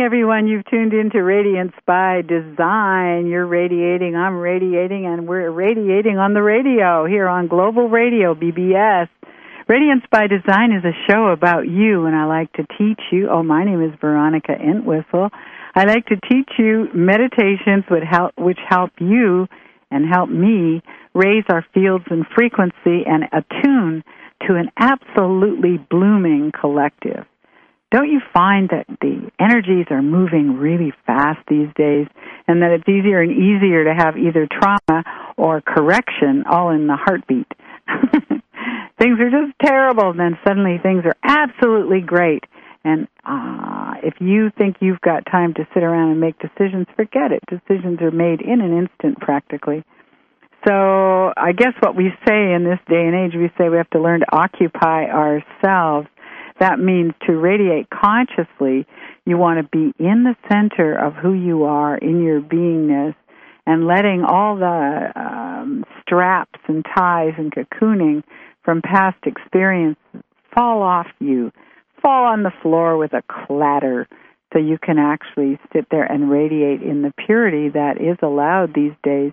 everyone. You've tuned into Radiance by Design. You're radiating, I'm radiating, and we're radiating on the radio here on Global Radio, BBS. Radiance by Design is a show about you, and I like to teach you. Oh, my name is Veronica Entwistle. I like to teach you meditations which help you and help me raise our fields and frequency and attune to an absolutely blooming collective. Don't you find that the energies are moving really fast these days, and that it's easier and easier to have either trauma or correction all in the heartbeat? Things are just terrible, and then suddenly things are absolutely great. And if you think you've got time to sit around and make decisions, forget it. Decisions are made in an instant practically. So I guess what we say in this day and age, we say we have to learn to occupy ourselves. That means to radiate consciously. You want to be in the center of who you are in your beingness and letting all the straps and ties and cocooning from past experience fall off you, fall on the floor with a clatter so you can actually sit there and radiate in the purity that is allowed these days.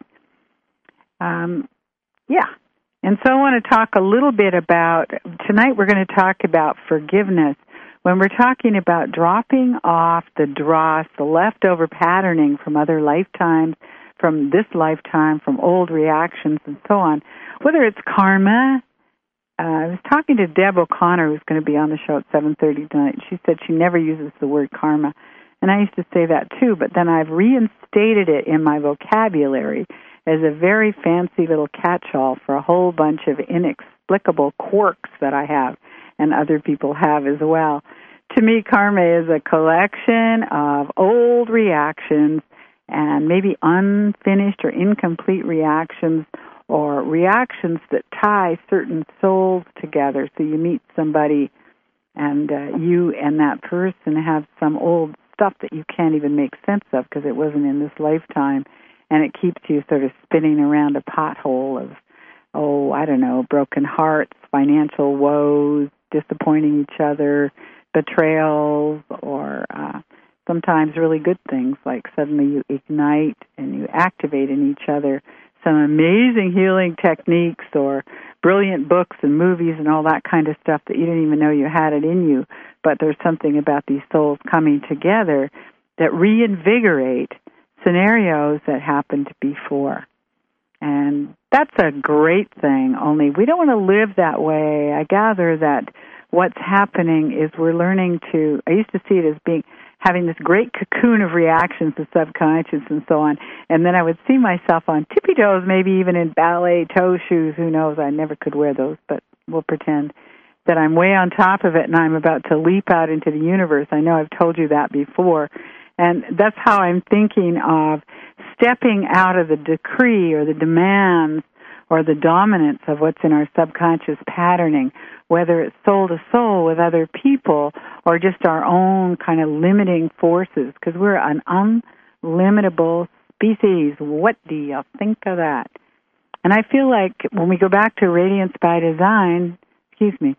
And so I want to talk a little bit about, tonight we're going to talk about forgiveness. When we're talking about dropping off the dross, the leftover patterning from other lifetimes, from this lifetime, from old reactions and so on, whether it's karma. I was talking to Deb O'Connor, who's going to be on the show at 7:30 tonight. She said she never uses the word karma. And I used to say that too, but then I've reinstated it in my vocabulary as a very fancy little catch-all for a whole bunch of inexplicable quirks that I have and other people have as well. To me, karma is a collection of old reactions and maybe unfinished or incomplete reactions, or reactions that tie certain souls together. So you meet somebody and you and that person have some old stuff that you can't even make sense of because it wasn't in this lifetime. And it keeps you sort of spinning around a pothole of, broken hearts, financial woes, disappointing each other, betrayals, or sometimes really good things like suddenly you ignite and you activate in each other some amazing healing techniques or brilliant books and movies and all that kind of stuff that you didn't even know you had it in you. But there's something about these souls coming together that reinvigorate scenarios that happened before. And that's a great thing, only we don't want to live that way. I gather that what's happening is we're learning to, I used to see it as having this great cocoon of reactions to subconscious and so on, and then I would see myself on tippy toes, maybe even in ballet toe shoes, who knows, I never could wear those, but we'll pretend that I'm way on top of it and I'm about to leap out into the universe. I know I've told you that before. And that's how I'm thinking of stepping out of the decree or the demands or the dominance of what's in our subconscious patterning, whether it's soul to soul with other people or just our own kind of limiting forces, because we're an unlimitable species. What do you think of that? And I feel like when we go back to Radiance by Design, excuse me,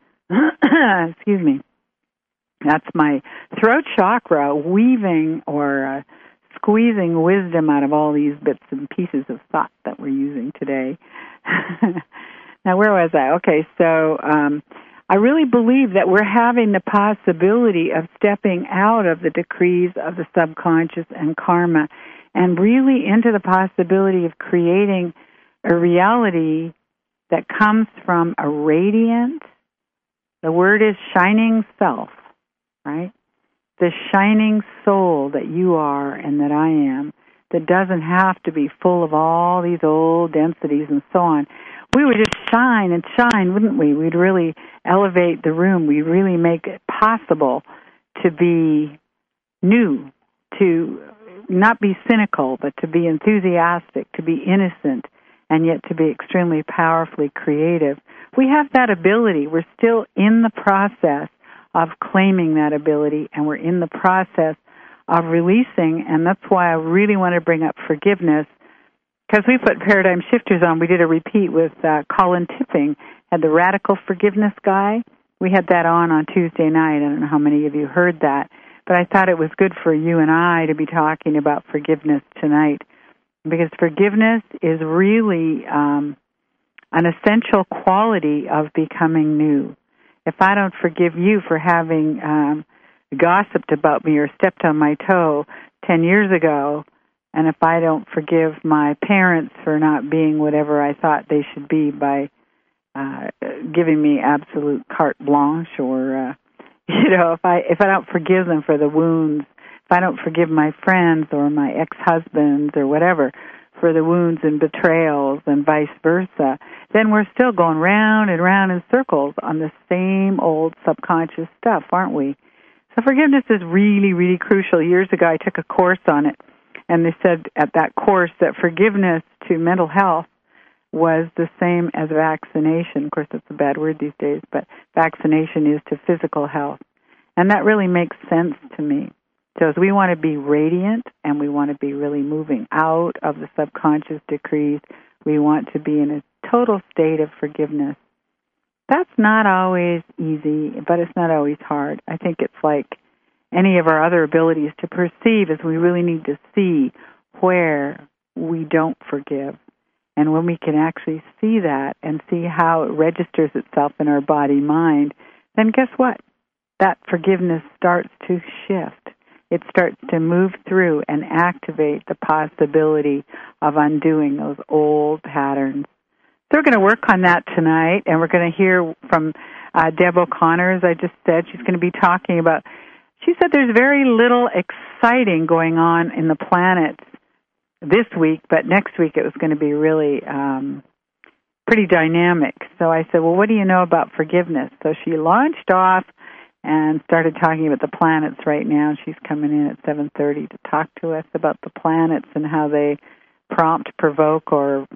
that's my throat chakra weaving or squeezing wisdom out of all these bits and pieces of thought that we're using today. Now, where was I? Okay, so I really believe that we're having the possibility of stepping out of the decrees of the subconscious and karma and really into the possibility of creating a reality that comes from a radiant, the word is shining self, right? The shining soul that you are and that I am, that doesn't have to be full of all these old densities and so on. We would just shine and shine, wouldn't we? We'd really elevate the room. We'd really make it possible to be new, to not be cynical, but to be enthusiastic, to be innocent, and yet to be extremely powerfully creative. We have that ability. We're still in the process of claiming that ability, and we're in the process of releasing, and that's why I really want to bring up forgiveness, because we put Paradigm Shifters on. We did a repeat with Colin Tipping, had the Radical Forgiveness guy. We had that on Tuesday night. I don't know how many of you heard that, but I thought it was good for you and I to be talking about forgiveness tonight, because forgiveness is really an essential quality of becoming new. If I don't forgive you for having gossiped about me or stepped on my toe 10 years ago, and if I don't forgive my parents for not being whatever I thought they should be by giving me absolute carte blanche, or if I don't forgive them for the wounds, if I don't forgive my friends or my ex-husbands or whatever for the wounds and betrayals and vice versa, then we're still going round and round in circles on the same old subconscious stuff, aren't we? So forgiveness is really, really crucial. Years ago, I took a course on it, and they said at that course that forgiveness to mental health was the same as vaccination. Of course, that's a bad word these days, but vaccination is to physical health. And that really makes sense to me. So as we want to be radiant and we want to be really moving out of the subconscious decrees, we want to be in a total state of forgiveness. That's not always easy, but it's not always hard. I think it's like any of our other abilities to perceive, is we really need to see where we don't forgive. And when we can actually see that and see how it registers itself in our body-mind, then guess what? That forgiveness starts to shift. It starts to move through and activate the possibility of undoing those old patterns. So we're going to work on that tonight, and we're going to hear from Deb O'Connor, as I just said. She's going to be talking about, she said there's very little exciting going on in the planets this week, but next week it was going to be really pretty dynamic. So I said, well, what do you know about forgiveness? So she launched off and started talking about the planets right now. She's coming in at 7:30 to talk to us about the planets and how they prompt, provoke, or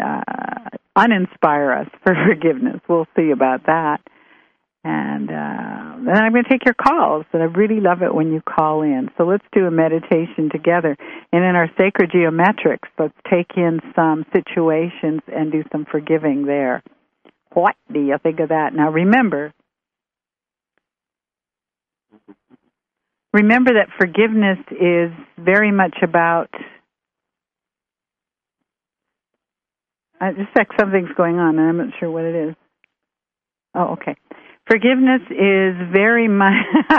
uninspire us for forgiveness. We'll see about that. And then I'm going to take your calls, and I really love it when you call in. So let's do a meditation together. And in our sacred geometrics, let's take in some situations and do some forgiving there. What do you think of that? Now remember that forgiveness is very much about, just like something's going on, and I'm not sure what it is. Oh, okay. Forgiveness is very much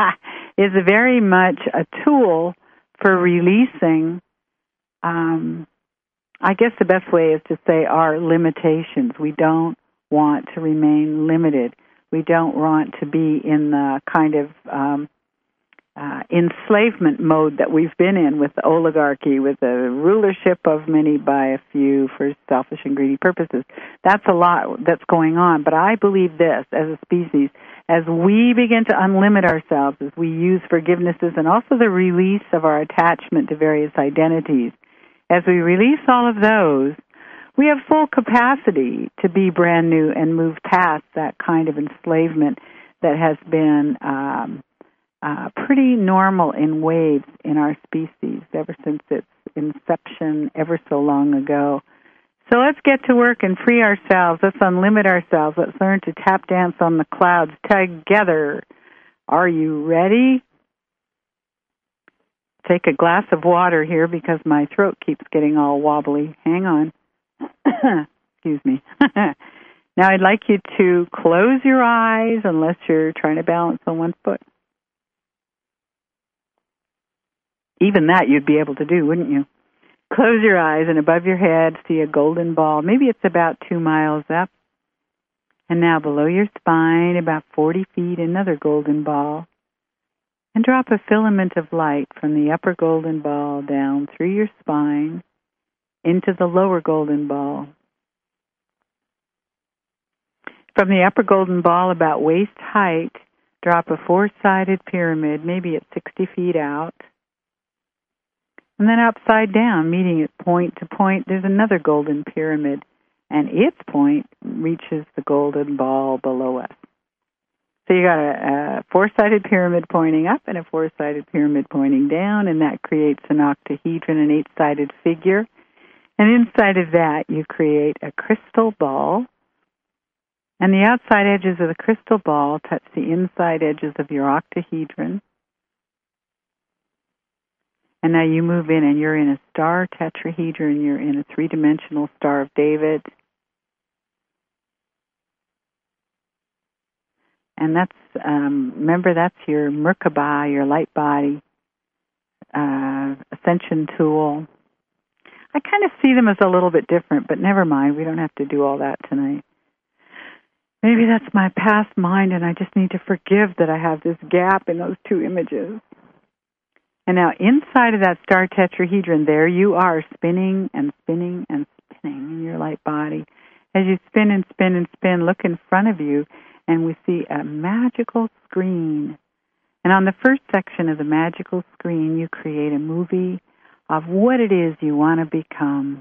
a tool for releasing. I guess the best way is to say our limitations. We don't want to remain limited. We don't want to be in the kind of enslavement mode that we've been in with the oligarchy, with the rulership of many by a few for selfish and greedy purposes. That's a lot that's going on. But I believe this, as a species, as we begin to unlimit ourselves, as we use forgivenesses and also the release of our attachment to various identities, as we release all of those, we have full capacity to be brand new and move past that kind of enslavement that has been pretty normal in waves in our species ever since its inception ever so long ago. So let's get to work and free ourselves. Let's unlimit ourselves. Let's learn to tap dance on the clouds together. Are you ready? Take a glass of water here because my throat keeps getting all wobbly. Hang on. Excuse me. Now I'd like you to close your eyes unless you're trying to balance on one foot. Even that you'd be able to do, wouldn't you? Close your eyes and above your head see a golden ball. Maybe it's about 2 miles up. And now below your spine, about 40 feet, another golden ball. And drop a filament of light from the upper golden ball down through your spine into the lower golden ball. From the upper golden ball, about waist height, drop a 4-sided pyramid, maybe at 60 feet out. And then upside down, meeting at point to point, there's another golden pyramid, and its point reaches the golden ball below us. So you got a 4-sided pyramid pointing up and a 4-sided pyramid pointing down, and that creates an octahedron, an 8-sided figure. And inside of that, you create a crystal ball, and the outside edges of the crystal ball touch the inside edges of your octahedron. And now you move in and you're in a star tetrahedron. You're in a three-dimensional Star of David. And that's, remember, that's your Merkaba, your light body, ascension tool. I kind of see them as a little bit different, but never mind. We don't have to do all that tonight. Maybe that's my past mind, and I just need to forgive that I have this gap in those two images. And now inside of that star tetrahedron, there you are, spinning and spinning and spinning in your light body. As you spin and spin and spin, look in front of you, and we see a magical screen. And on the first section of the magical screen, you create a movie of what it is you want to become.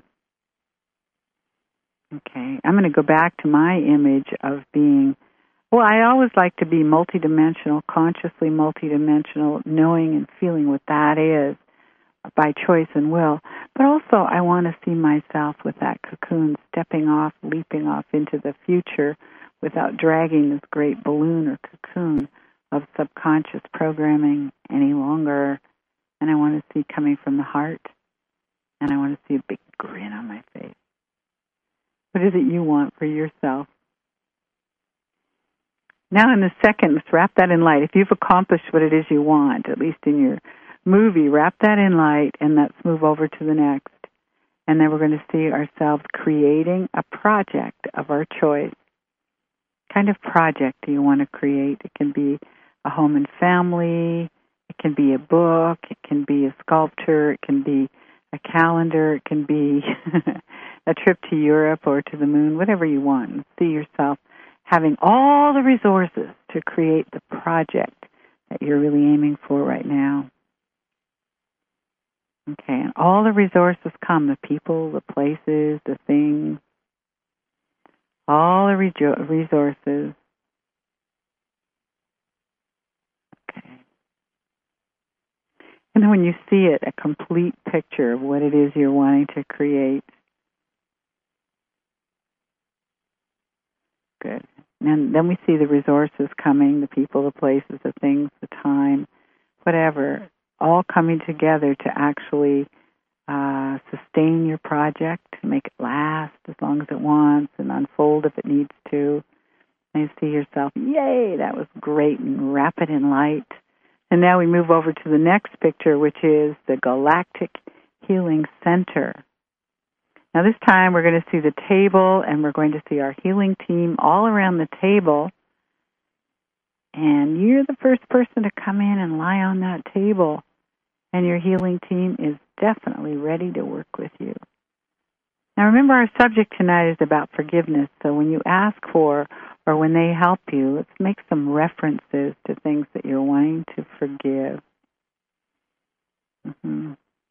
Okay, I'm going to go back to my image of being, well, I always like to be multidimensional, consciously multidimensional, knowing and feeling what that is by choice and will. But also I want to see myself with that cocoon stepping off, leaping off into the future without dragging this great balloon or cocoon of subconscious programming any longer. And I want to see coming from the heart, and I want to see a big grin on my face. What is it you want for yourself? Now in the second, let's wrap that in light. If you've accomplished what it is you want, at least in your movie, wrap that in light, and let's move over to the next. And then we're going to see ourselves creating a project of our choice. What kind of project do you want to create? It can be a home and family. It can be a book. It can be a sculpture. It can be a calendar. It can be a trip to Europe or to the moon, whatever you want. And see yourself having all the resources to create the project that you're really aiming for right now. Okay, and all the resources come, the people, the places, the things, all the resources. Okay. And then when you see it, a complete picture of what it is you're wanting to create. Good. And then we see the resources coming, the people, the places, the things, the time, whatever, all coming together to actually sustain your project, make it last as long as it wants, and unfold if it needs to. And you see yourself, yay, that was great, and wrap it in light. And now we move over to the next picture, which is the Galactic Healing Center. Now this time we're going to see the table, and we're going to see our healing team all around the table. And you're the first person to come in and lie on that table. And your healing team is definitely ready to work with you. Now remember, our subject tonight is about forgiveness. So when you ask for, or when they help you, let's make some references to things that you're wanting to forgive. Mm-hmm.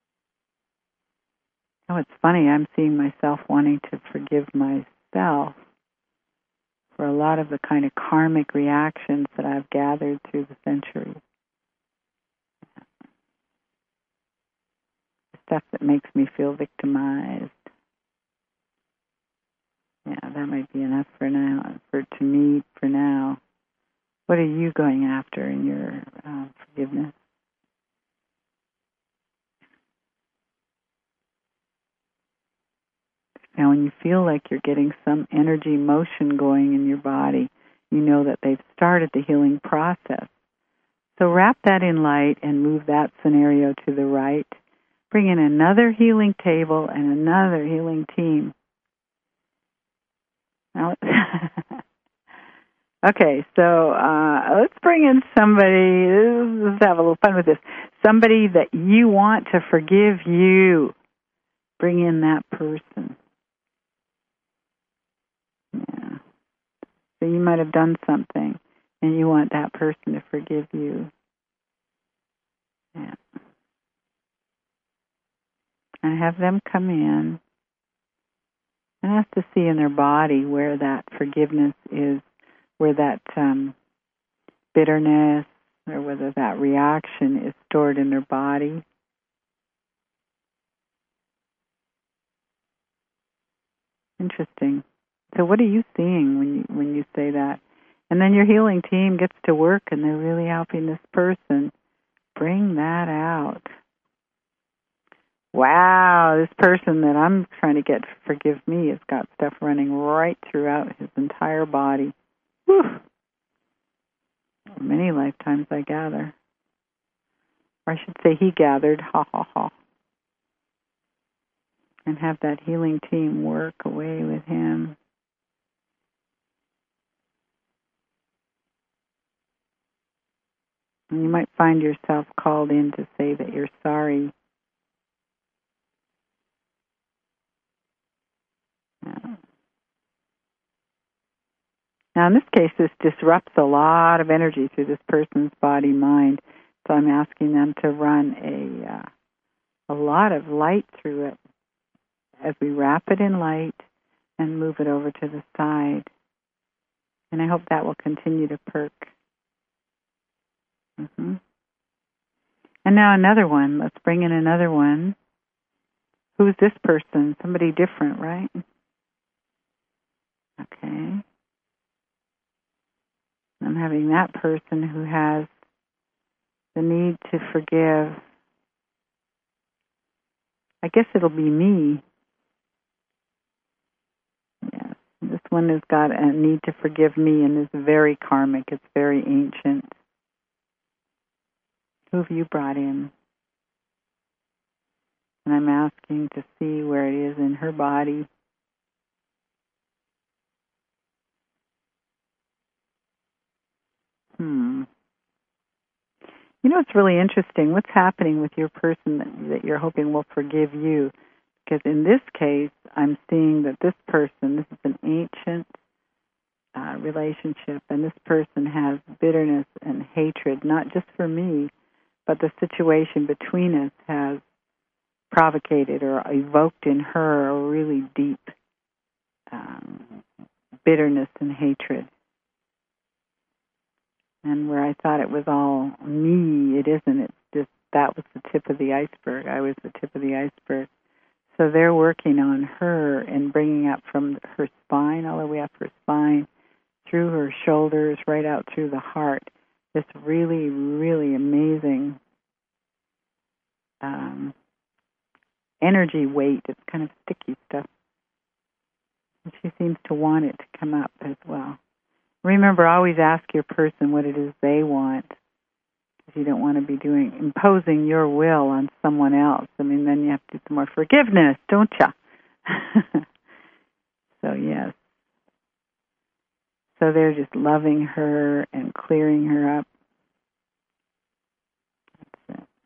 Oh, it's funny, I'm seeing myself wanting to forgive myself for a lot of the kind of karmic reactions that I've gathered through the centuries. Stuff that makes me feel victimized. Yeah, that might be enough for now, to me for now. What are you going after in your forgiveness? Now, when you feel like you're getting some energy motion going in your body, you know that they've started the healing process. So wrap that in light and move that scenario to the right. Bring in another healing table and another healing team. Now, okay, so let's bring in somebody. Let's have a little fun with this. Somebody that you want to forgive you. Bring in that person. Yeah. So you might have done something, and you want that person to forgive you. Yeah. And have them come in and have to see in their body where that forgiveness is, where that bitterness or whether that reaction is stored in their body. Interesting. So what are you seeing when you say that? And then your healing team gets to work and they're really helping this person bring that out. wow, this person that I'm trying to get to forgive me has got stuff running right throughout his entire body. Whew. Many lifetimes, I gather. Or I should say he gathered, ha ha ha. And have that healing team work away with him. And you might find yourself called in to say that you're sorry. Now, in this case, this disrupts a lot of energy through this person's body-mind. So I'm asking them to run a lot of light through it as we wrap it in light and move it over to the side. And I hope that will continue to perk. Mm-hmm. And now another one. Let's bring in another one. Who's this person? Somebody different, right? Okay. I'm having that person who has the need to forgive. I guess it'll be me. Yes. This one has got a need to forgive me and is very karmic. It's very ancient. Who have you brought in? And I'm asking to see where it is in her body. You know, it's really interesting. What's happening with your person that you're hoping will forgive you? Because in this case, I'm seeing that this person, this is an ancient relationship, and this person has bitterness and hatred, not just for me, but the situation between us has provocated or evoked in her a really deep bitterness and hatred. And where I thought it was all me, it isn't. It's just that was the tip of the iceberg. I was the tip of the iceberg. So they're working on her and bringing up from her spine, all the way up her spine, through her shoulders, right out through the heart. This really, really amazing energy weight. It's kind of sticky stuff. And she seems to want it to come up as well. Remember, always ask your person what it is they want, because you don't want to be imposing your will on someone else. I mean, then you have to do some more forgiveness, don't you? So, yes. So they're just loving her and clearing her up. That's it.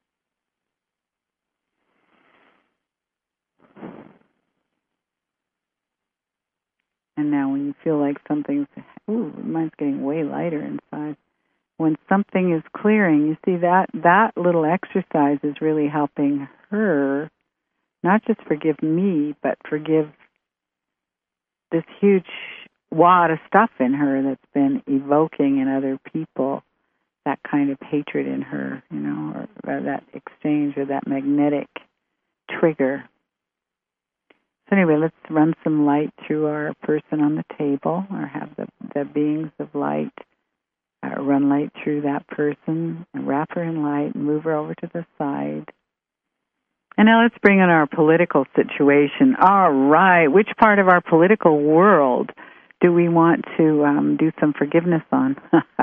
And now when you feel like something's, mine's getting way lighter inside. When something is clearing, you see that little exercise is really helping her not just forgive me, but forgive this huge wad of stuff in her that's been evoking in other people that kind of hatred in her, or that exchange or that magnetic trigger. So anyway, let's run some light through our person on the table, or have the beings of light run light through that person, and wrap her in light, and move her over to the side. And now let's bring in our political situation. All right, which part of our political world do we want to do some forgiveness on?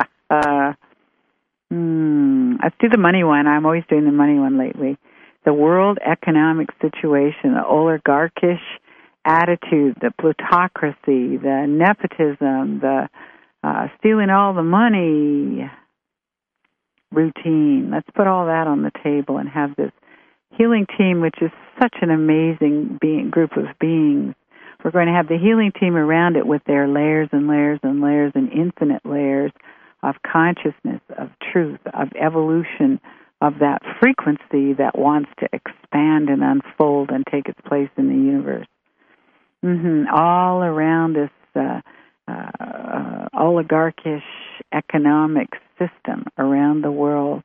Let's do the money one. I'm always doing the money one lately. The world economic situation, the oligarchish attitude, the plutocracy, the nepotism, the stealing all the money routine. Let's put all that on the table and have this healing team, which is such an amazing group of beings. We're going to have the healing team around it with their layers and layers and layers and infinite layers of consciousness, of truth, of evolution, of that frequency that wants to expand and unfold and take its place in the universe. All around this oligarchish economic system around the world.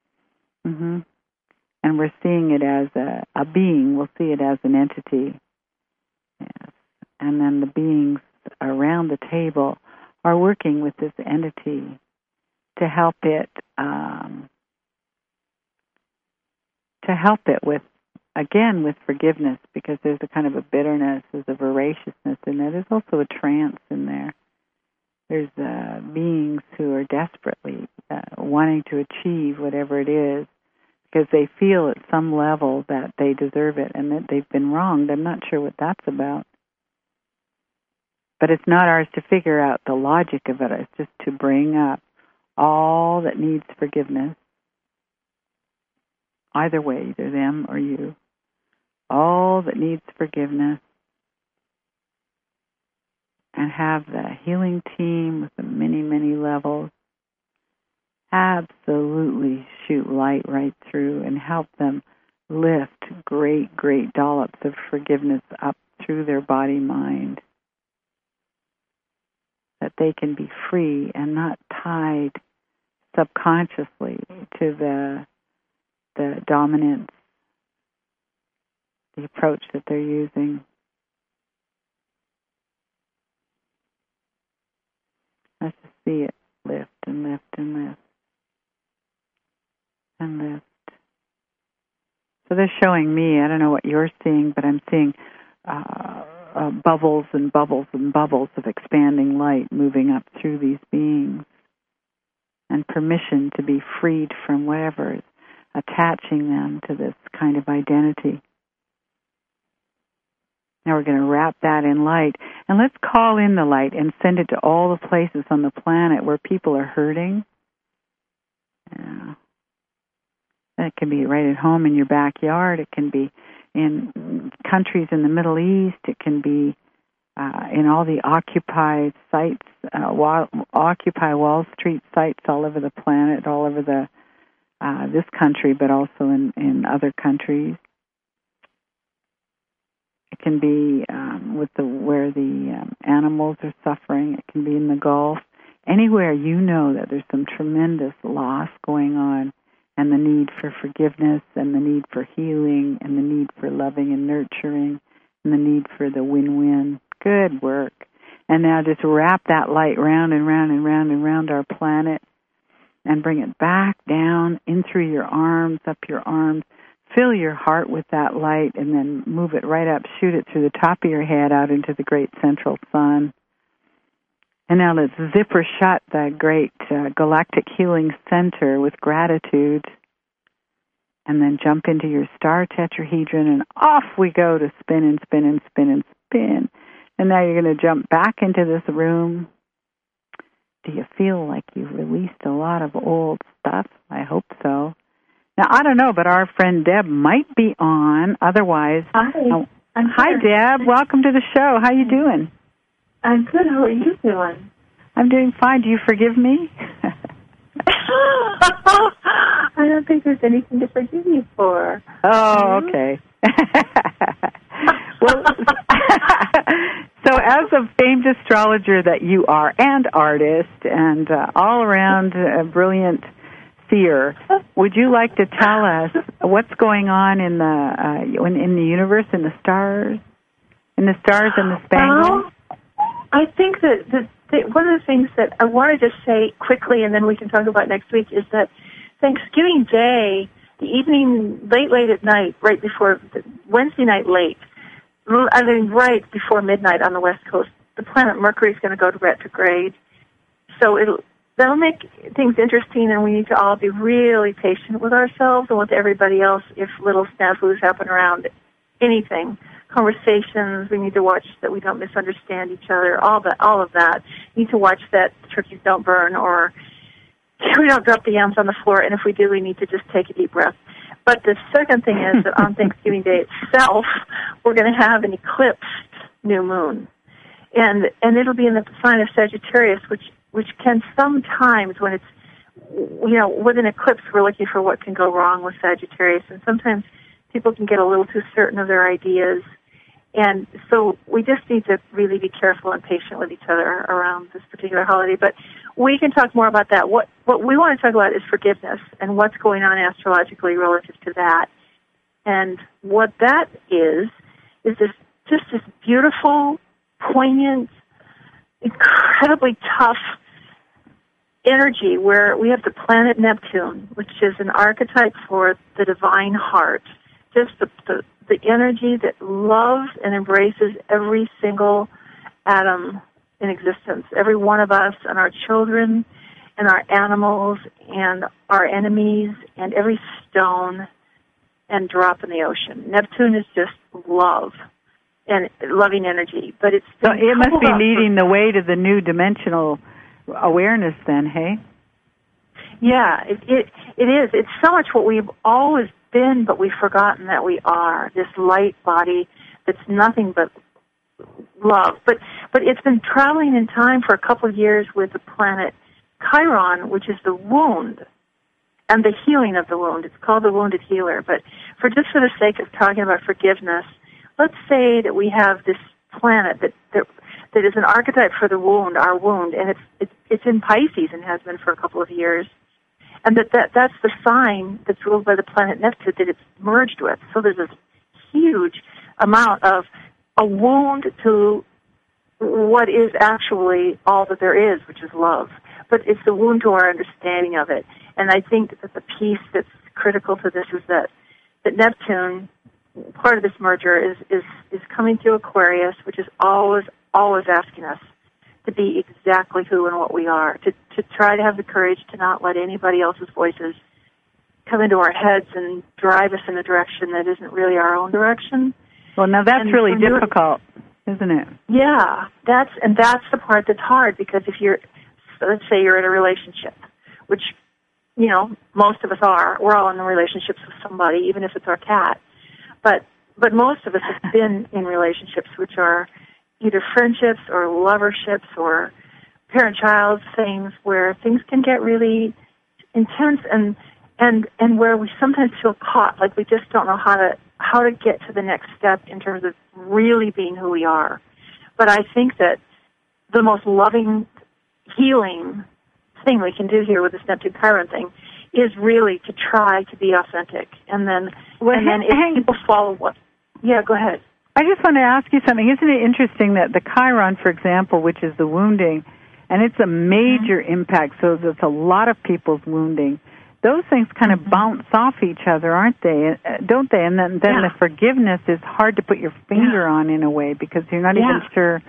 And we're seeing it as a being. We'll see it as an entity. Yes. And then the beings around the table are working with this entity to help it with again, with forgiveness, because there's a kind of a bitterness, there's a voraciousness in there. There's also a trance in there. There's beings who are desperately wanting to achieve whatever it is because they feel at some level that they deserve it and that they've been wronged. I'm not sure what that's about. But it's not ours to figure out the logic of it. It's just to bring up all that needs forgiveness, either way, either them or you. All that needs forgiveness, and have the healing team with the many, many levels absolutely shoot light right through and help them lift great, great dollops of forgiveness up through their body, mind, that they can be free and not tied subconsciously to the dominance, the approach that they're using. Let's just see it lift and lift and lift and lift. So they're showing me, I don't know what you're seeing, but I'm seeing bubbles and bubbles and bubbles of expanding light moving up through these beings, and permission to be freed from whatever is attaching them to this kind of identity. Now we're going to wrap that in light, and let's call in the light and send it to all the places on the planet where people are hurting. Yeah. It can be right at home in your backyard. It can be in countries in the Middle East. It can be in all the occupied sites, Occupy Wall Street sites all over the planet, all over this country, but also in other countries. It can be where the animals are suffering. It can be in the Gulf. Anywhere you know that there's some tremendous loss going on, and the need for forgiveness, and the need for healing, and the need for loving and nurturing, and the need for the win-win. Good work. And now just wrap that light round and round and round and round our planet, and bring it back down in through your arms, up your arms. Fill your heart with that light, and then move it right up, shoot it through the top of your head out into the great central sun. And now let's zipper shut the great galactic healing center with gratitude, and then jump into your star tetrahedron, and off we go to spin and spin and spin and spin. And now you're going to jump back into this room. Do you feel like you've released a lot of old stuff? I hope so. Now, I don't know, but our friend Deb might be on. Otherwise, hi, Deb. Welcome to the show. How you doing? I'm good. How are you doing? I'm doing fine. Do you forgive me? I don't think there's anything to forgive you for. Oh, okay. Well, so as a famed astrologer that you are, and artist, and all-around brilliant seer, would you like to tell us what's going on in the universe, in the stars and the spangles? Well, I think that one of the things that I wanted to say quickly, and then we can talk about next week, is that Thanksgiving Day, the evening, late at night, right before Wednesday night late, I mean right before midnight on the West Coast, the planet Mercury is going to go to retrograde. So that'll make things interesting, and we need to all be really patient with ourselves and with everybody else if little snafus happen around anything. Conversations, we need to watch that we don't misunderstand each other, all of that. We need to watch that turkeys don't burn, or we don't drop the yams on the floor, and if we do, we need to just take a deep breath. But the second thing is that on Thanksgiving Day itself, we're going to have an eclipsed new moon. And it'll be in the sign of Sagittarius, which can sometimes, when it's, with an eclipse, we're looking for what can go wrong with Sagittarius. And sometimes people can get a little too certain of their ideas. And so we just need to really be careful and patient with each other around this particular holiday. But we can talk more about that. What we want to talk about is forgiveness and what's going on astrologically relative to that. And what that is this beautiful, poignant, incredibly tough energy where we have the planet Neptune, which is an archetype for the divine heart, just the energy that loves and embraces every single atom in existence, every one of us and our children and our animals and our enemies and every stone and drop in the ocean. Neptune is just love and loving energy, but it must be leading the way to the new dimensional awareness then, hey? Yeah, it is. It's so much what we've always been, but we've forgotten that we are, this light body that's nothing but love. But it's been traveling in time for a couple of years with the planet Chiron, which is the wound and the healing of the wound. It's called the wounded healer. But for the sake of talking about forgiveness, let's say that we have this planet that is an archetype for the wound, our wound, and it's in Pisces and has been for a couple of years. And that's the sign that's ruled by the planet Neptune that it's merged with. So there's this huge amount of a wound to what is actually all that there is, which is love. But it's the wound to our understanding of it. And I think that the piece that's critical to this is that Neptune, part of this merger, is coming through Aquarius, which is always asking us to be exactly who and what we are, to try to have the courage to not let anybody else's voices come into our heads and drive us in a direction that isn't really our own direction. Well, now that's really difficult, isn't it? Yeah, that's the part that's hard, because if let's say you're in a relationship, which, most of us are. We're all in relationships with somebody, even if it's our cat. But most of us have been in relationships which are either friendships or loverships or parent-child things, where things can get really intense and where we sometimes feel caught, like we just don't know how to get to the next step in terms of really being who we are. But I think that the most loving, healing thing we can do here with this Neptune Chiron thing is really to try to be authentic. And then if people follow what... Yeah, go ahead. I just want to ask you something. Isn't it interesting that the Chiron, for example, which is the wounding, and it's a major impact, so there's a lot of people's wounding, those things kind of bounce off each other, aren't they? Don't they? And then the forgiveness is hard to put your finger on in a way, because you're not even sure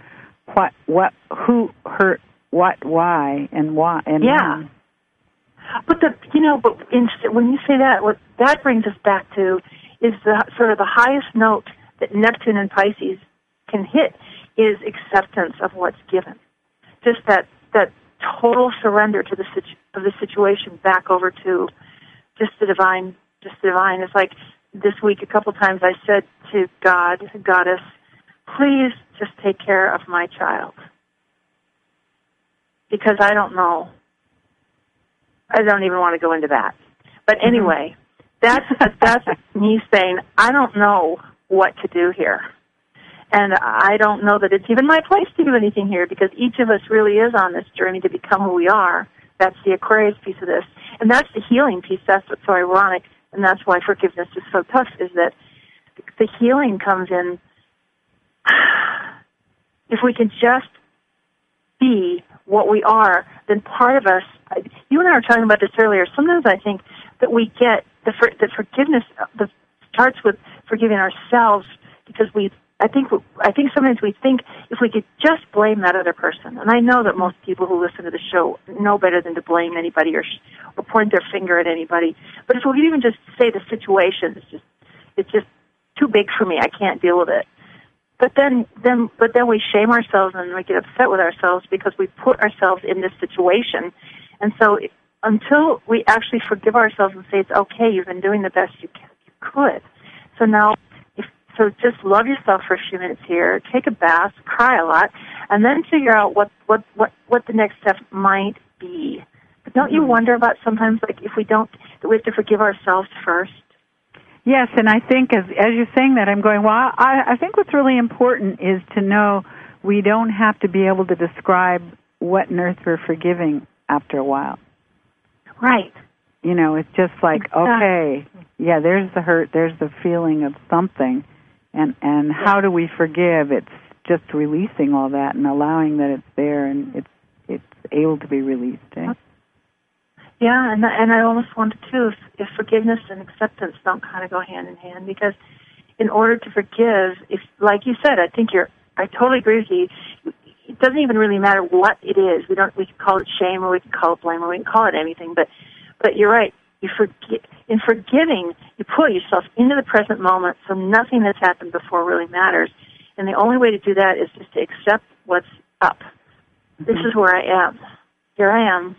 who hurt what, why, and why. And when. But when you say that, what that brings us back to is the sort of the highest note that Neptune and Pisces can hit is acceptance of what's given. Just that total surrender to the situation back over to just the divine. It's like this week a couple times I said to God, Goddess, please just take care of my child. Because I don't know. I don't even want to go into that. But anyway, that's me saying, I don't know what to do here. And I don't know that it's even my place to do anything here, because each of us really is on this journey to become who we are. That's the Aquarius piece of this. And that's the healing piece. That's what's so ironic, and that's why forgiveness is so tough, is that the healing comes in if we can just be what we are, then part of us, you and I were talking about this earlier, sometimes I think that we get the forgiveness starts with forgiving ourselves, because I think sometimes we think if we could just blame that other person, and I know that most people who listen to the show know better than to blame anybody or point their finger at anybody, but if we could even just say the situation it's just too big for me, I can't deal with it. But then we shame ourselves and we get upset with ourselves because we put ourselves in this situation. And so until we actually forgive ourselves and say, it's okay, you've been doing the best you could. So now, so just love yourself for a few minutes here, take a bath, cry a lot, and then figure out what the next step might be. But don't you wonder about sometimes, like, if we don't, that we have to forgive ourselves first? Yes, and I think as you're saying that, I'm going, well, I think what's really important is to know we don't have to be able to describe what on earth we're forgiving after a while. Right. It's just like, okay, yeah, there's the hurt, there's the feeling of something, and how do we forgive? It's just releasing all that and allowing that it's there and it's able to be released. Eh? Yeah, and I almost wonder too if forgiveness and acceptance don't kind of go hand in hand, because in order to forgive, if, like you said, I totally agree with you. It doesn't even really matter what it is. We can call it shame, or we can call it blame, or we can call it anything. But you're right. In forgiving, you put yourself into the present moment, so nothing that's happened before really matters. And the only way to do that is just to accept what's up. Mm-hmm. This is where I am. Here I am.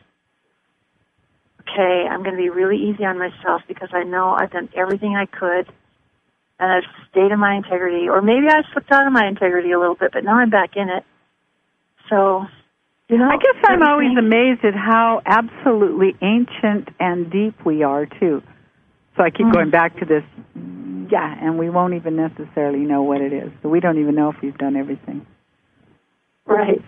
Okay, I'm going to be really easy on myself because I know I've done everything I could, and I've stayed in my integrity. Or maybe I slipped out of my integrity a little bit, but now I'm back in it. So, I guess I'm always amazed at how absolutely ancient and deep we are, too. So I keep going back to this, and we won't even necessarily know what it is. So we don't even know if we've done everything. Right.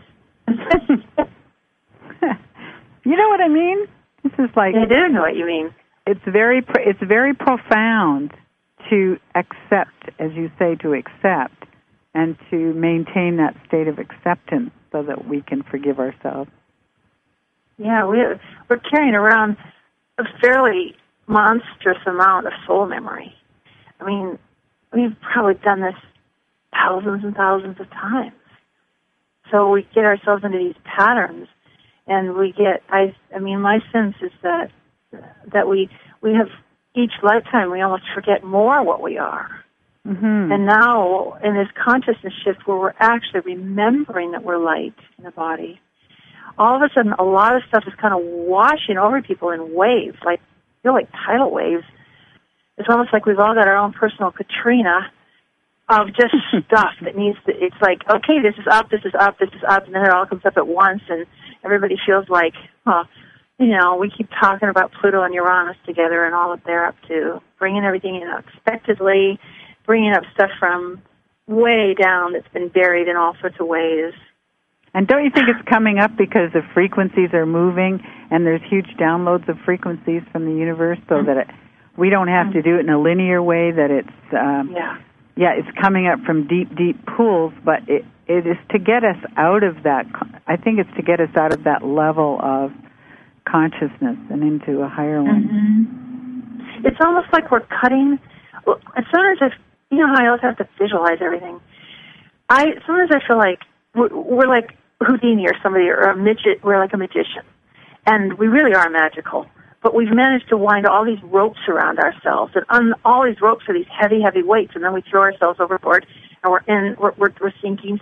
You know what I mean? This is like... I do know what you mean. It's very profound to accept, as you say, to accept, and to maintain that state of acceptance so that we can forgive ourselves. Yeah, we're carrying around a fairly monstrous amount of soul memory. I mean, we've probably done this thousands and thousands of times. So we get ourselves into these patterns, and we get, my sense is that we have, each lifetime we almost forget more what we are. Mm-hmm. And now, in this consciousness shift where we're actually remembering that we're light in the body, all of a sudden a lot of stuff is kind of washing over people in waves, like tidal waves. It's almost like we've all got our own personal Katrina of just stuff that needs to, it's like, okay, this is up, this is up, this is up, and then it all comes up at once, and everybody feels like, we keep talking about Pluto and Uranus together and all that they're up to, bringing everything in unexpectedly, bringing up stuff from way down that's been buried in all sorts of ways. And don't you think it's coming up because the frequencies are moving and there's huge downloads of frequencies from the universe so that we don't have to do it in a linear way, that it's, it's coming up from deep, deep pools, but it is to get us out of that, I think it's to get us out of that level of consciousness and into a higher one. Mm-hmm. It's almost like we're cutting, as soon as you know how I always have to visualize everything. Sometimes I feel like we're like Houdini or somebody, or a midget. We're like a magician, and we really are magical. But we've managed to wind all these ropes around ourselves, and on all these ropes are these heavy, heavy weights, and then we throw ourselves overboard, and we're sinking,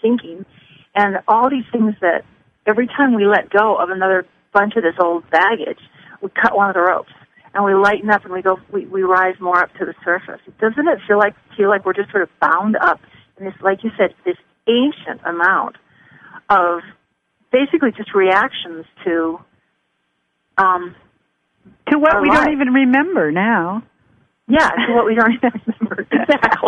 and all these things that every time we let go of another bunch of this old baggage, we cut one of the ropes. And we lighten up, and we rise more up to the surface. Doesn't it feel like we're just sort of bound up in this, like you said, this ancient amount of basically just reactions to what we don't even remember now. Yeah, to what we don't even remember. Exactly.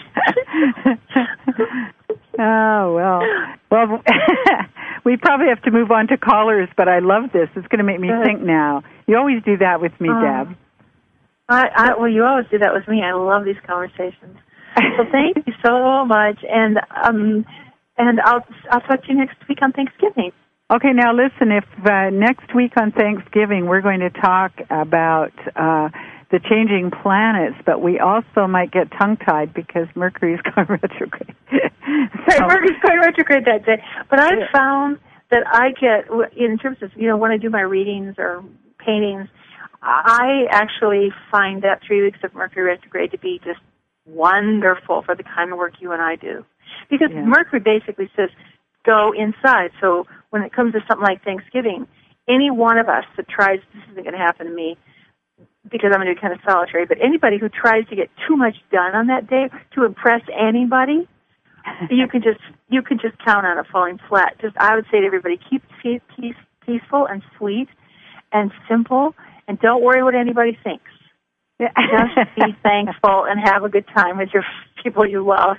Oh, well, we probably have to move on to callers, but I love this. It's going to make me think now. You always do that with me, Deb. Well, you always do that with me. I love these conversations. So thank you so much, and I'll talk to you next week on Thanksgiving. Okay, now listen, if next week on Thanksgiving we're going to talk about the changing planets, but we also might get tongue-tied because Mercury's going retrograde. Right, Mercury's going retrograde that day. But I've found that I get, in terms of, when I do my readings or paintings, I actually find that 3 weeks of Mercury retrograde to be just wonderful for the kind of work you and I do. Because Mercury basically says, go inside. So when it comes to something like Thanksgiving, any one of us that tries, this isn't going to happen to me because I'm going to do kind of solitary, but anybody who tries to get too much done on that day to impress anybody, you can just count on it falling flat. I would say to everybody, keep peaceful and sweet and simple, and don't worry what anybody thinks. Just be thankful and have a good time with your people you love.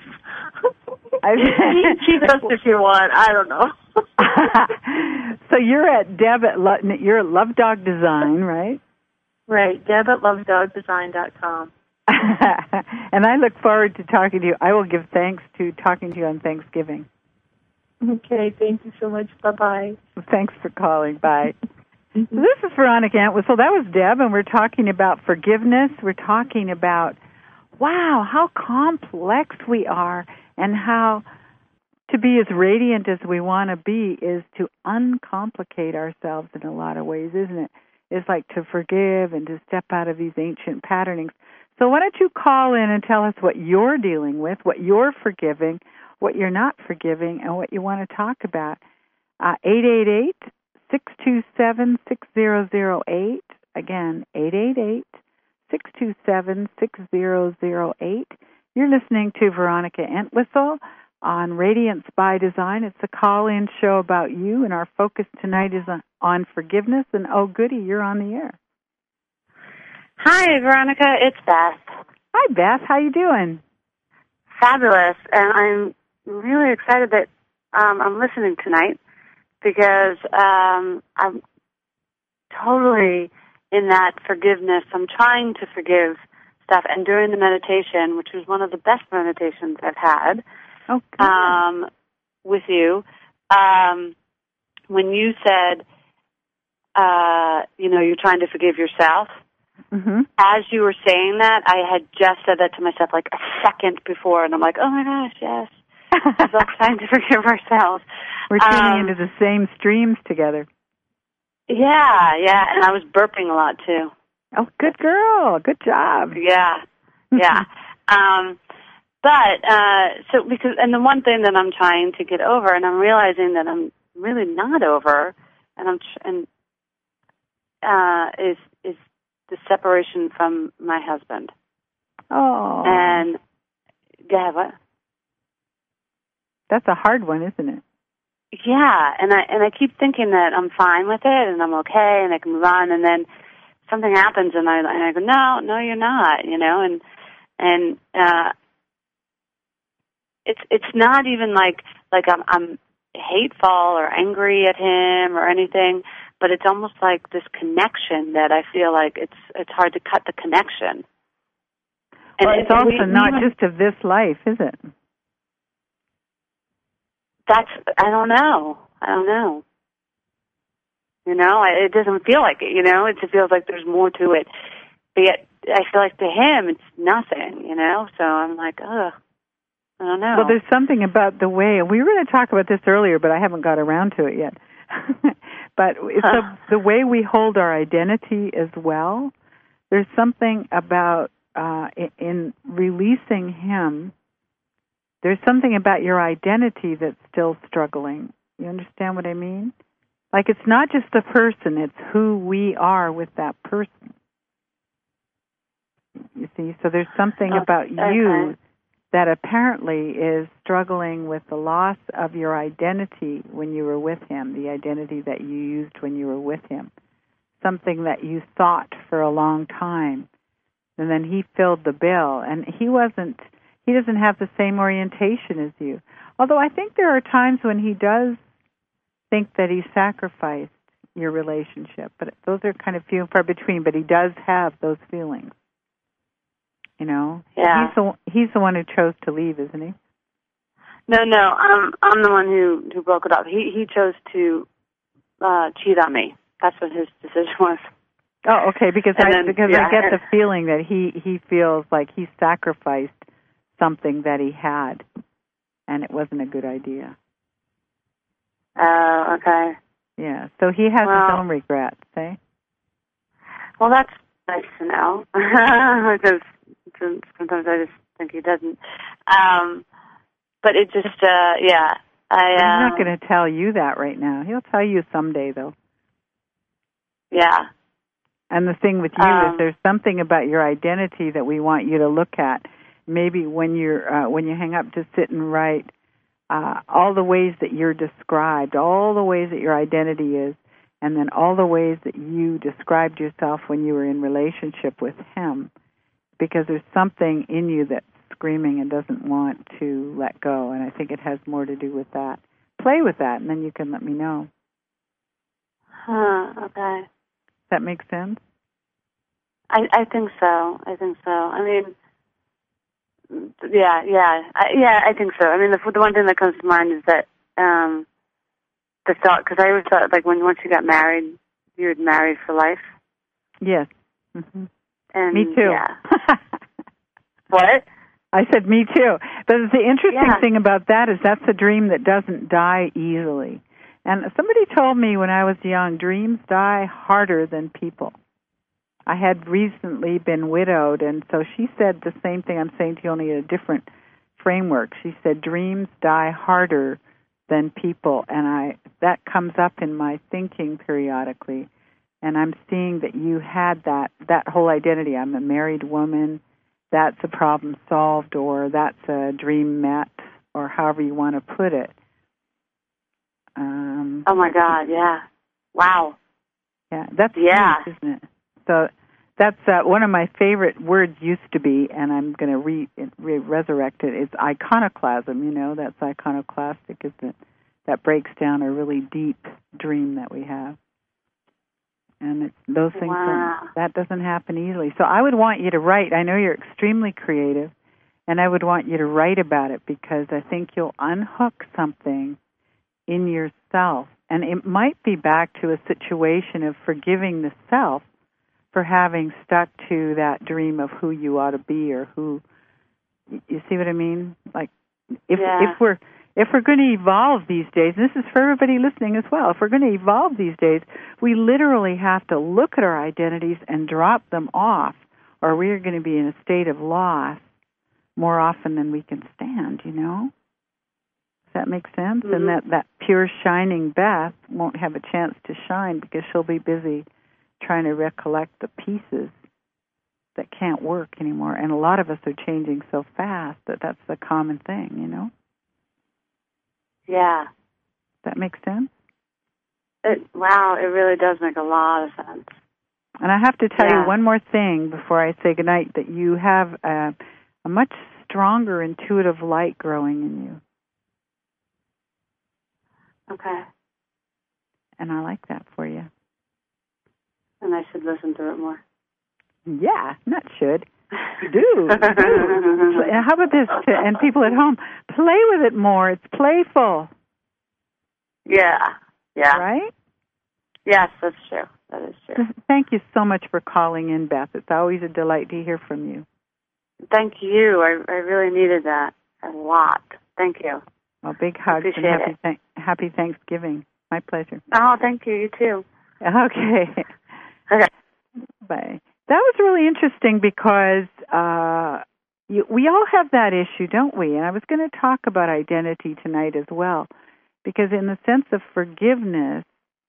Cheat us if you want. I don't know. So you're at Deb you're at Love Dog Design, right? Right, Deb at lovedogdesign.com. And I look forward to talking to you. I will give thanks to talking to you on Thanksgiving. Okay, thank you so much. Bye-bye. Thanks for calling. Bye. So this is Veronica Entwistle. That was Deb, and we're talking about forgiveness. We're talking about, wow, how complex we are, and how to be as radiant as we want to be is to uncomplicate ourselves in a lot of ways, isn't it? It's like to forgive and to step out of these ancient patternings. So why don't you call in and tell us what you're dealing with, what you're forgiving, what you're not forgiving, and what you want to talk about. 888-627-6008. Again, 888-627-6008. You're listening to Veronica Entwistle on Radiance by Design. It's a call-in show about you, and our focus tonight is on forgiveness. And oh, goody, you're on the air. Hi, Veronica. It's Beth. Hi, Beth. How you doing? Fabulous. And I'm really excited that I'm listening tonight because I'm totally in that forgiveness. I'm trying to forgive stuff. And during the meditation, which was one of the best meditations I've had with you, when you said, you're trying to forgive yourself, as you were saying that, I had just said that to myself like a second before, and I'm like, oh my gosh, yes. We're both trying to forgive ourselves. We're tuning into the same streams together. Yeah, and I was burping a lot too. Oh, good girl. Good job. Yeah. And the one thing that I'm trying to get over, and I'm realizing that I'm really not over, is the separation from my husband. Oh. And what? That's a hard one, isn't it? Yeah, and I keep thinking that I'm fine with it and I'm okay and I can move on, and then something happens and I go, no, you're not, and it's not even like I'm hateful or angry at him or anything, but it's almost like this connection that I feel like it's hard to cut the connection. And well, it's also not just of this life, is it? I don't know. It doesn't feel like it, It just feels like there's more to it. But yet, I feel like to him, it's nothing, So I'm like, ugh, I don't know. Well, there's something about the way, and we were going to talk about this earlier, but I haven't got around to it yet. But the way we hold our identity as well, there's something about in releasing him, there's something about your identity that's still struggling. You understand what I mean? Like it's not just the person, it's who we are with that person. You see, so there's something about you that apparently is struggling with the loss of your identity when you were with him, the identity that you used when you were with him, something that you thought for a long time. And then he filled the bill, and he doesn't have the same orientation as you. Although I think there are times when he does think that he sacrificed your relationship, but those are kind of few and far between, but he does have those feelings. Yeah. He's the one who chose to leave, isn't he? No, I'm the one who broke it up. He chose to cheat on me. That's what his decision was. Oh, okay. Because I get the feeling that he feels like he sacrificed something that he had, and it wasn't a good idea. Oh, okay. Yeah. So he has his own regrets, eh? Well, that's nice to know because sometimes I just think he doesn't. But it just, He's not going to tell you that right now. He'll tell you someday, though. Yeah. And the thing with you is there's something about your identity that we want you to look at. Maybe when you hang up, to sit and write all the ways that you're described, all the ways that your identity is, and then all the ways that you described yourself when you were in relationship with him. Because there's something in you that's screaming and doesn't want to let go, and I think it has more to do with that. Play with that, and then you can let me know. Okay. Does that make sense? I think so. I mean, I think so. I mean, the one thing that comes to mind is that the thought, because I always thought, like, once you got married, you'd married for life. Yes. Mm-hmm. And me too. Yeah. What? I said me too. But the interesting thing about that is that's a dream that doesn't die easily. And somebody told me when I was young, dreams die harder than people. I had recently been widowed, and so she said the same thing I'm saying to you, only in a different framework. She said dreams die harder than people, and that comes up in my thinking periodically. And I'm seeing that you had that whole identity. I'm a married woman. That's a problem solved, or that's a dream met, or however you want to put it. Oh my God! Yeah. Wow. Yeah, that's huge, isn't it? So that's one of my favorite words used to be, and I'm going to resurrect it. It's iconoclasm. You know, that's iconoclastic, isn't it? That breaks down a really deep dream that we have. And those things, that doesn't happen easily. So I would want you to write. I know you're extremely creative, and I would want you to write about it because I think you'll unhook something in yourself. And it might be back to a situation of forgiving the self for having stuck to that dream of who you ought to be or who, you see what I mean? Like, if we're going to evolve these days, and this is for everybody listening as well, if we're going to evolve these days, we literally have to look at our identities and drop them off, or we are going to be in a state of loss more often than we can stand, you know? Does that make sense? Mm-hmm. And that pure shining Beth won't have a chance to shine because she'll be busy trying to recollect the pieces that can't work anymore. And a lot of us are changing so fast that that's the common thing, you know? Yeah. That makes sense? Wow, it really does make a lot of sense. And I have to tell you one more thing before I say goodnight, that you have a much stronger intuitive light growing in you. Okay. And I like that for you. And I should listen to it more. Yeah, not should. Do. And how about this? And people at home, play with it more. It's playful. Yeah. Right? Yes, that's true. That is true. Thank you so much for calling in, Beth. It's always a delight to hear from you. Thank you. I really needed that a lot. Thank you. Well, big hugs and happy Thanksgiving. My pleasure. Oh, thank you. You too. Okay. Okay. Bye. That was really interesting because we all have that issue, don't we? And I was going to talk about identity tonight as well, because in the sense of forgiveness,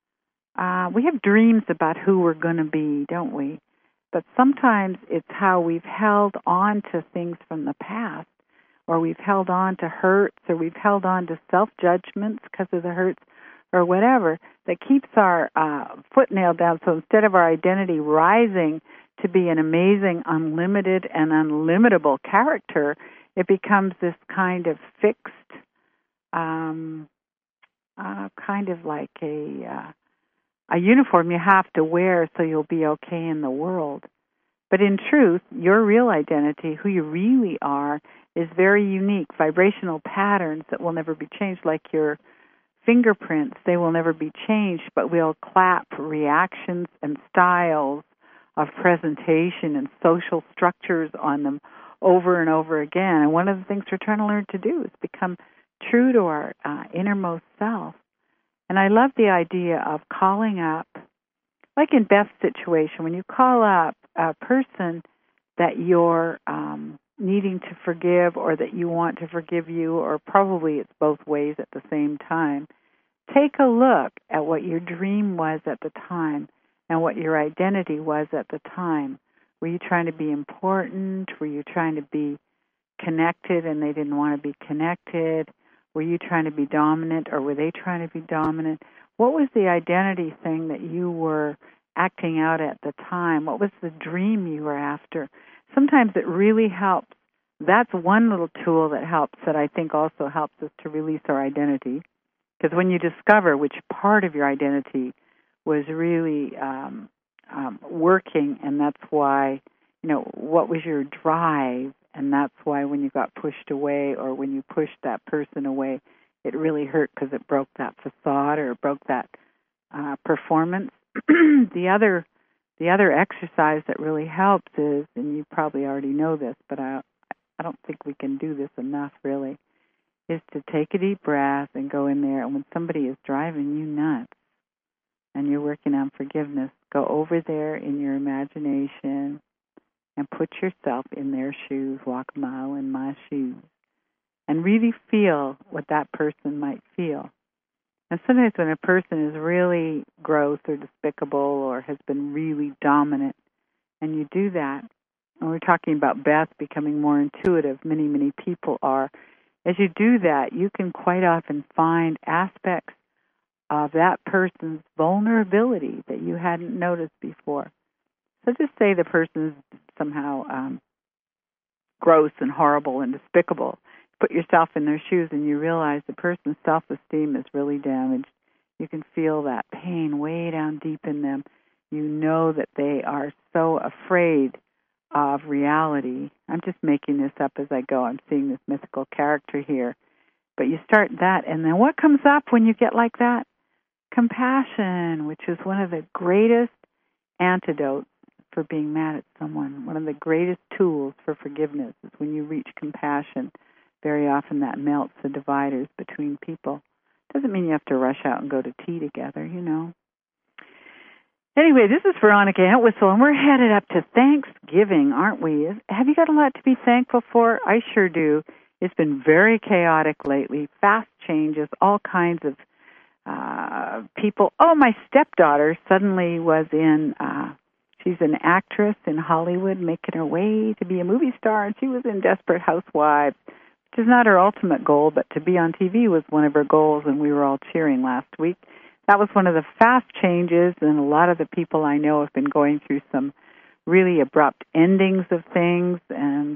we have dreams about who we're going to be, don't we? But sometimes it's how we've held on to things from the past, or we've held on to hurts, or we've held on to self-judgments because of the hurts, or whatever, that keeps our foot nailed down. So instead of our identity rising to be an amazing, unlimited, and unlimitable character, it becomes this kind of fixed, kind of like a uniform you have to wear so you'll be okay in the world. But in truth, your real identity, who you really are, is very unique, vibrational patterns that will never be changed, like your fingerprints. They will never be changed, but we'll clap reactions and styles of presentation and social structures on them over and over again. And one of the things we're trying to learn to do is become true to our innermost self. And I love the idea of calling up, like in Beth's situation, when you call up a person that you're needing to forgive or that you want to forgive you, or probably it's both ways at the same time, take a look at what your dream was at the time and what your identity was at the time. Were you trying to be important? Were you trying to be connected and they didn't want to be connected? Were you trying to be dominant, or were they trying to be dominant? What was the identity thing that you were acting out at the time? What was the dream you were after? Sometimes it really helps. That's one little tool that helps, that I think also helps us to release our identity. Because when you discover which part of your identity was really working, and that's why, what was your drive, and that's why when you got pushed away, or when you pushed that person away, it really hurt because it broke that facade or it broke that performance. the other exercise that really helps is, and you probably already know this, but I don't think we can do this enough really, is to take a deep breath and go in there. And when somebody is driving you nuts and you're working on forgiveness, go over there in your imagination and put yourself in their shoes, walk a mile in my shoes, and really feel what that person might feel. And sometimes when a person is really gross or despicable or has been really dominant, and you do that, and we're talking about Beth becoming more intuitive, many people are, as you do that, you can quite often find aspects of that person's vulnerability that you hadn't noticed before. So just say the person is somehow gross and horrible and despicable. Put yourself in their shoes and you realize the person's self-esteem is really damaged. You can feel that pain way down deep in them. You know that they are so afraid of reality. I'm just making this up as I go. I'm seeing this mythical character here. But you start that, and then what comes up when you get like that? Compassion, which is one of the greatest antidotes for being mad at someone. One of the greatest tools for forgiveness is when you reach compassion. Very often that melts the dividers between people. Doesn't mean you have to rush out and go to tea together, you know. Anyway, this is Veronica Entwistle, and we're headed up to Thanksgiving, aren't we? Have you got a lot to be thankful for? I sure do. It's been very chaotic lately, fast changes, all kinds of people. Oh, my stepdaughter suddenly was in, she's an actress in Hollywood making her way to be a movie star, and she was in Desperate Housewives, which is not her ultimate goal, but to be on TV was one of her goals, and we were all cheering last week. That was one of the fast changes, and a lot of the people I know have been going through some really abrupt endings of things and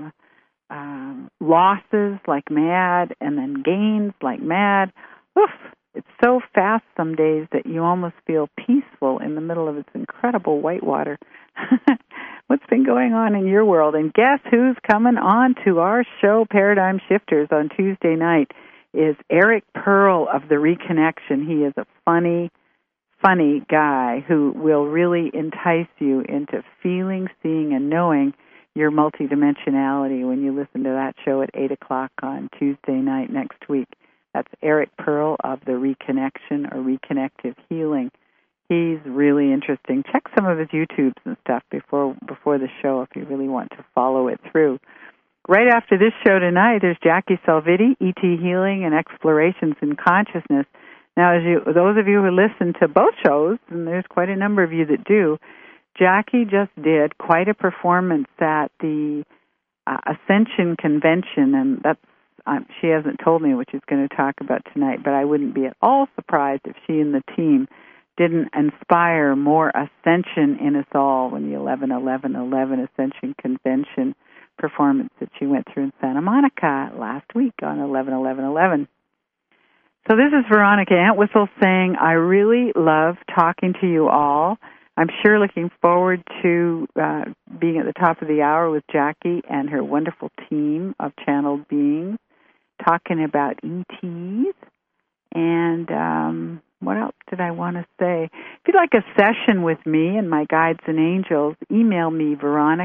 losses like mad, and then gains like mad. Oof! It's so fast some days that you almost feel peaceful in the middle of its incredible whitewater. What's been going on in your world? And guess who's coming on to our show, Paradigm Shifters, on Tuesday night? Is Eric Pearl of The Reconnection. He is a funny guy who will really entice you into feeling, seeing, and knowing your multidimensionality when you listen to that show at 8 o'clock on Tuesday night next week. That's Eric Pearl of The Reconnection or Reconnective Healing. He's really interesting. Check some of his YouTubes and stuff before the show if you really want to follow it through. Right after this show tonight, there's Jackie Salvitti, E.T. Healing and Explorations in Consciousness. Now, those of you who listen to both shows, and there's quite a number of you that do, Jackie just did quite a performance at the Ascension Convention, and that's she hasn't told me what she's going to talk about tonight, but I wouldn't be at all surprised if she and the team didn't inspire more ascension in us all when the 11-11-11 Ascension Convention performance that she went through in Santa Monica last week on 11-11-11. So this is Veronica Entwistle saying I really love talking to you all. I'm sure looking forward to being at the top of the hour with Jackie and her wonderful team of channeled beings talking about ETs. And what else did I want to say? If you'd like a session with me and my guides and angels, email me,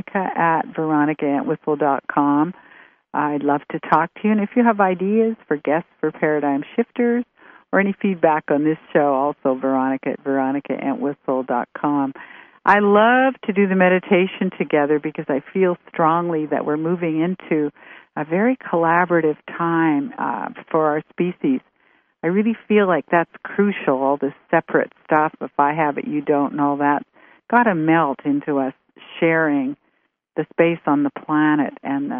veronica@veronicaentwistle.com. I'd love to talk to you. And if you have ideas for guests for Paradigm Shifters or any feedback on this show, also veronica@veronicaentwistle.com. I love to do the meditation together because I feel strongly that we're moving into a very collaborative time for our species. I really feel like that's crucial, all this separate stuff, if I have it, you don't, and all that, got to melt into us sharing the space on the planet and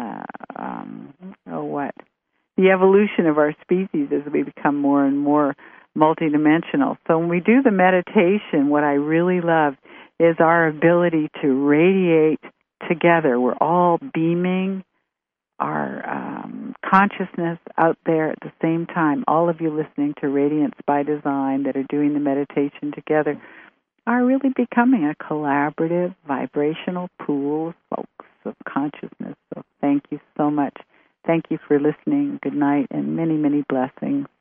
the evolution of our species as we become more and more multidimensional. So when we do the meditation, what I really love is our ability to radiate together. We're all beaming our consciousness out there at the same time. All of you listening to Radiance by Design that are doing the meditation together are really becoming a collaborative, vibrational pool of folks of consciousness. So thank you so much. Thank you for listening. Good night and many, many blessings.